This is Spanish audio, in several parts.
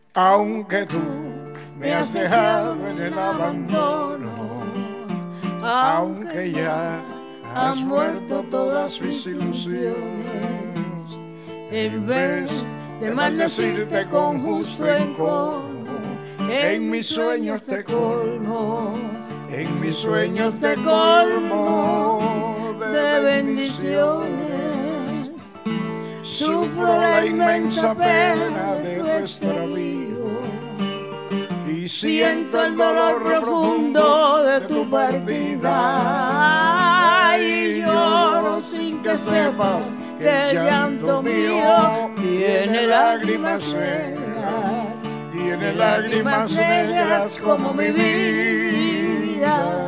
aunque tú me has dejado en el abandono, aunque ya has muerto todas mis ilusiones, en vez de maldecirte con justo encono, en mis sueños te colmo, en mis sueños te colmo de bendiciones. Sufro la inmensa pena de tu extravío y siento el dolor profundo de tu partida. Y lloro sin que sepas que el llanto mío tiene lágrimas negras, tiene lágrimas negras como mi vida.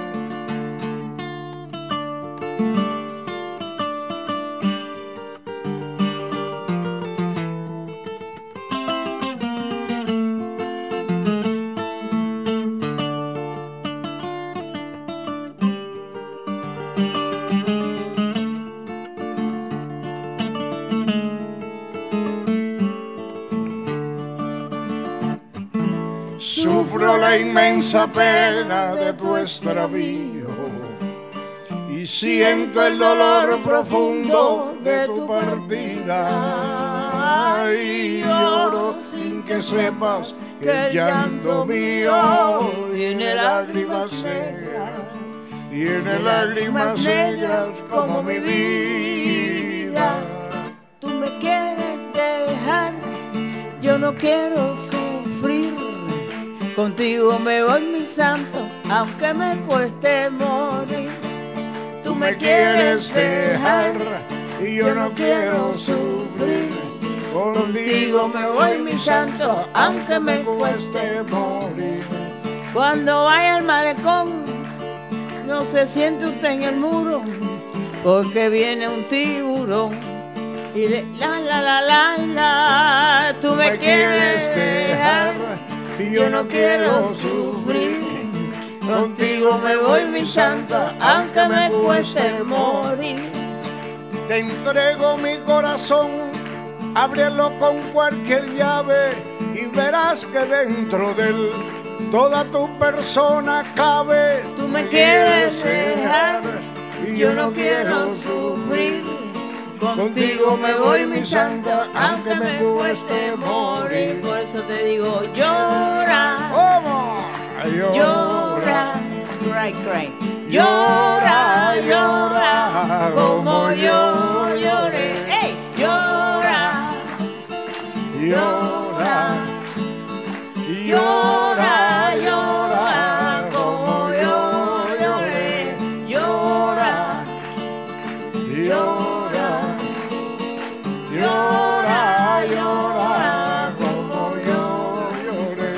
Sufro la inmensa pena de tu extravío y siento el dolor profundo de tu partida. Y lloro sin que sepas que el llanto mío tiene lágrimas negras, tiene lágrimas negras como mi vida. Tú me quieres dejar, yo no quiero sufrir. Contigo me voy, mi santo, aunque me cueste morir. Tú me quieres dejar y yo no quiero sufrir. Contigo me voy, mi santo, aunque me cueste morir. Cuando vaya al malecón, no se siente usted en el muro, porque viene un tiburón y la la la la la. Tú me quieres dejar y yo no quiero sufrir. Contigo me voy, mi santa, aunque me cueste morir. Te entrego mi corazón, ábrelo con cualquier llave y verás que dentro de él toda tu persona cabe. Tú me quieres dejar y yo no quiero sufrir. Contigo me voy, mi santa, aunque me cueste morir. Por eso te digo, llora, ¿cómo? Llora, cry, cry. Llora, llora, como yo lloré. ¡Ey! Llora, llora, llora, llora, como yo lloré. Llora, llora, llora, llora, como yo lloré.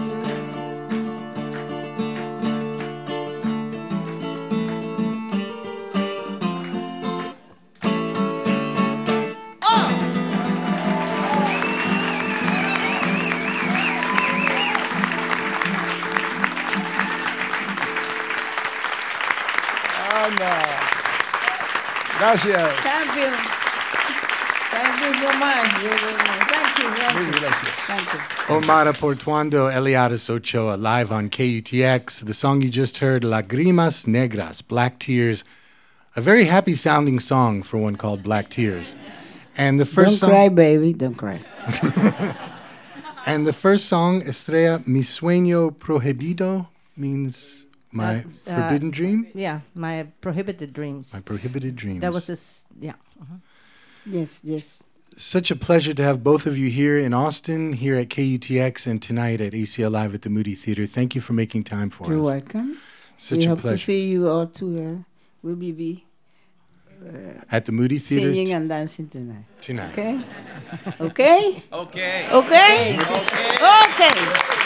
Gracias. Thank you. Thank you so much. Thank you. Muy gracias. Thank you. Omar Portuando, Eliades Ochoa, live on KUTX. The song you just heard, Lágrimas Negras, Black Tears. A very happy sounding song for one called Black Tears. And the first Don't cry, baby. Don't cry. And the first song, Estrella, Mi Sueño Prohibido, means my forbidden dream? Yeah, my prohibited dreams. My prohibited dreams. That was yeah. Yes, yes. Such a pleasure to have both of you here in Austin, here at KUTX, and tonight at ACL Live at the Moody Theater. Thank you for making time for You're us. welcome. Such we a hope pleasure. to see you all too. We'll be At the Moody Theater singing and dancing tonight. tonight. Okay? Okay? Okay. Okay? Okay. Okay.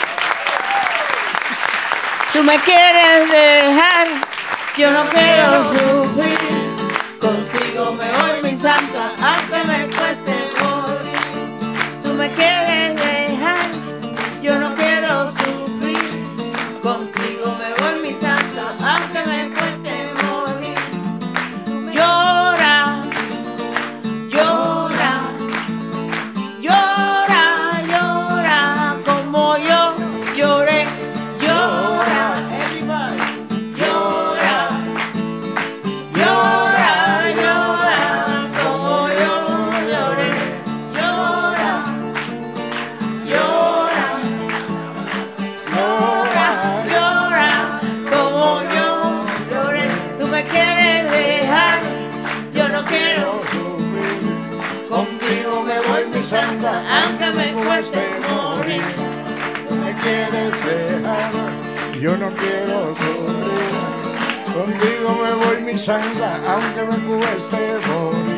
Tú me quieres dejar, yo no quiero sufrir. Contigo me voy, mi santa, aunque me cueste morir. Tú me quieres dejar, yo no quiero sufrir. Contigo me voy, mi santa, aunque me cueste morir. Llora, llora, llora, llora, quiero sufrir. Contigo me voy mi santa, aunque me cueste morir. Tú me quieres dejar, yo no quiero sufrir. Contigo me voy mi santa, aunque me cueste morir.